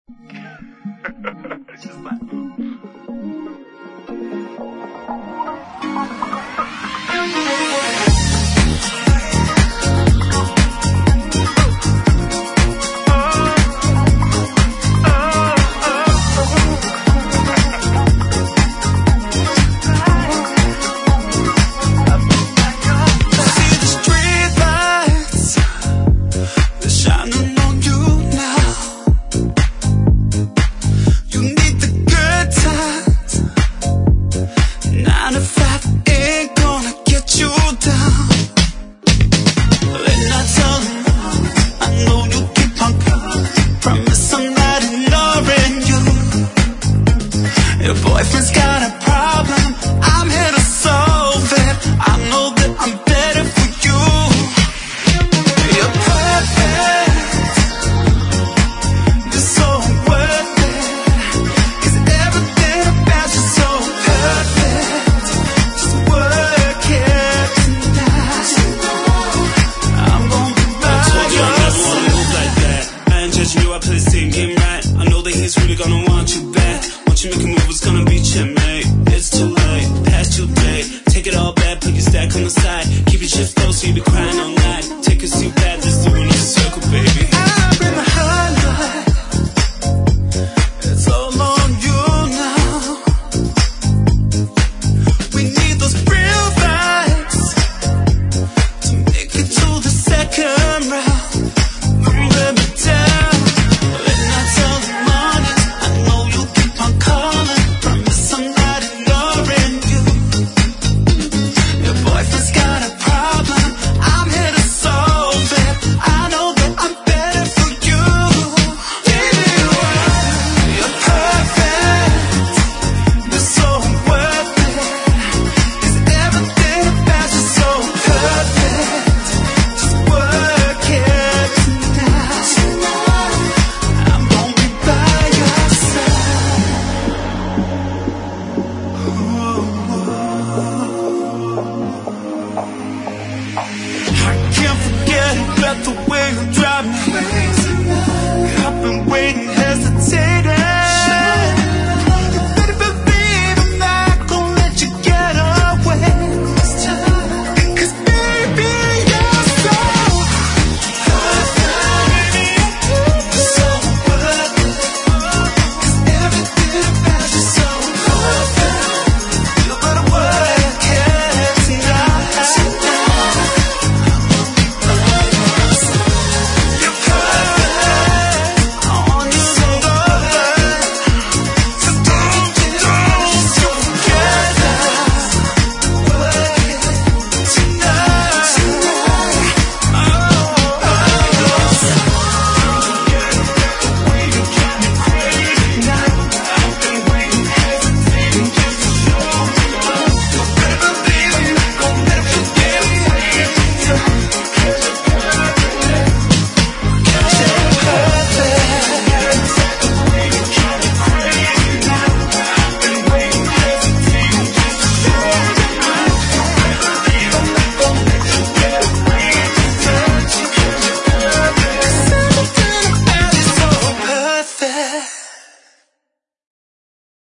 It's just like... Your boyfriend's got a problem, I'm here to solve it. I know that I'm better for you. You're perfect, you're so worth it. 'Cause everything about you's so perfect. Just work it tonight. I'm gonna be by your side. I told you I never wanna move like that. I ain't judging you, I play the same game right. I know that he's really gonna